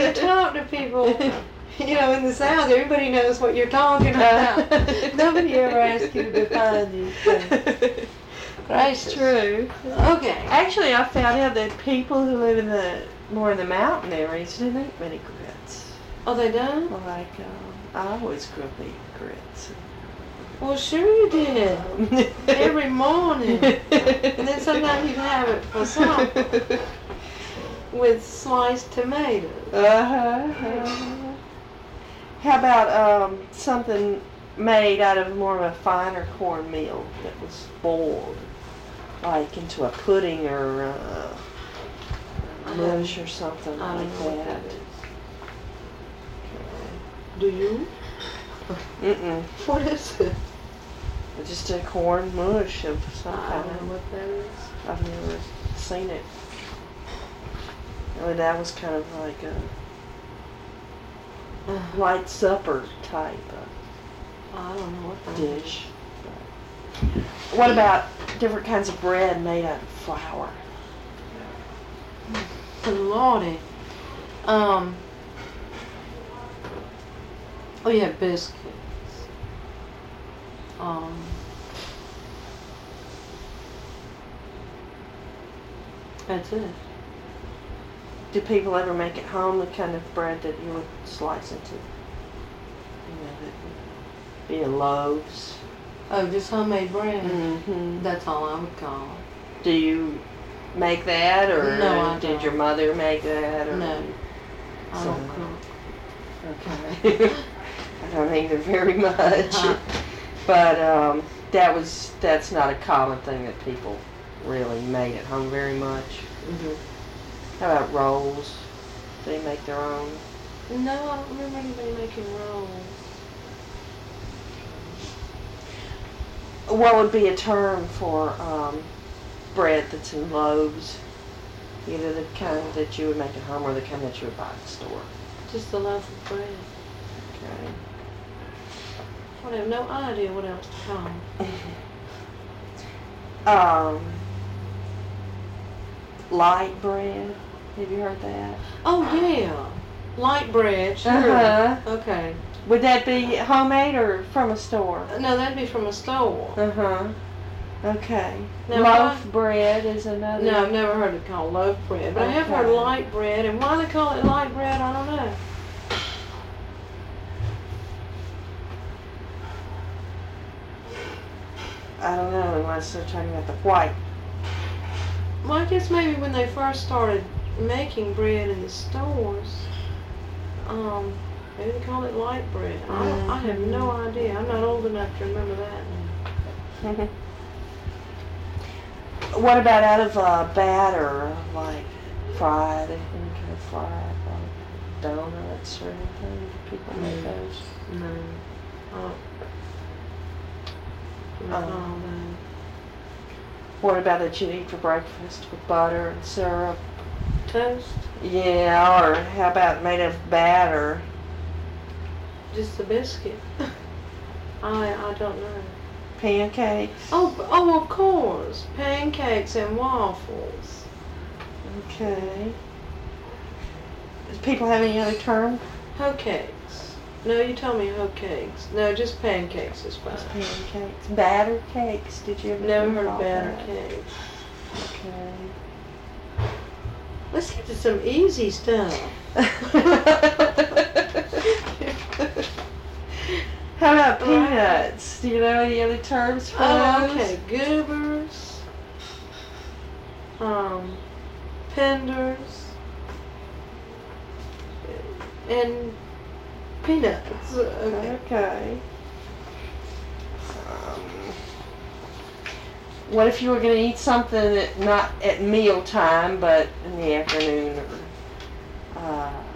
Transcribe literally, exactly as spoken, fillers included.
you talk to people, you know, in the South, everybody knows what you're talking about. Nobody ever asks you to define these things. That's true. Okay. Actually, I found out that people who live in the more in the mountain areas don't eat many grits. Oh, they done? Like, um, I always grew up eating grits. Well, sure you did. Every morning. And then sometimes you have it for supper with sliced tomatoes. Uh-huh. uh-huh. How about um, something made out of more of a finer cornmeal that was boiled, like into a pudding or uh, a mush or something I like don't know what that? that is. Do you? Mm-mm. What is it? Just a corn mush of some I kind. don't know what that is. I've never seen it. I mean, that was kind of like a light supper type of I don't know what that is. dish. What about different kinds of bread made out of flour? Lordy. Um. Oh, yeah, biscuits. Um. That's it. Do people ever make at home the kind of bread that you would slice into? You know, that would be in loaves. Oh, just homemade bread. Mm-hmm. That's all I would call it. Do you make that, or No, I did don't. your mother make that? Or No, I So- don't cook. Okay. I don't either very much. Huh. But um, that was that's not a common thing that people really made at home very much. Mm-hmm. How about rolls? Do they make their own? No, I don't remember anybody making rolls. What would be a term for um, bread that's in loaves? Either the kind that you would make at home or the kind that you would buy at the store. Just a loaf of bread. Okay. I have no idea what else to call. Um, light bread. Have you heard that? Oh, yeah. Light bread, sure. Uh-huh. Okay. Would that be homemade or from a store? No, that'd be from a store. Uh-huh. Okay. Now, Loaf why- bread is another. No, I've never heard it called loaf bread, but I have heard Okay. light bread, and why they call it light bread, I don't know. I don't know unless they're talking about the white. Well, I guess maybe when they first started making bread in the stores, um, maybe they called it light bread. I, don't, I have no idea. I'm not old enough to remember that now. What about out of uh, batter, like fried, any kind of fried, like donuts or anything? Do people make Mm. those? No. Oh. Um, What about that you eat for breakfast with butter and syrup? Toast? Yeah, or how about made of batter? Just a biscuit. I I don't know. Pancakes? Oh, oh, of course. Pancakes and waffles. Okay. Does people have any other term? Hoe cakes. No, you told me hoe cakes. No, just pancakes is fine. Just pancakes. Batter cakes. Did you ever Never hear heard of about batter that? cakes. Okay. Let's get to some easy stuff. How about peanuts? Do you know any other terms for Oh, those? okay. Goobers. Um, penders. And peanuts. Okay. Okay. Um, what if you were going to eat something that not at mealtime, but in the afternoon or uh,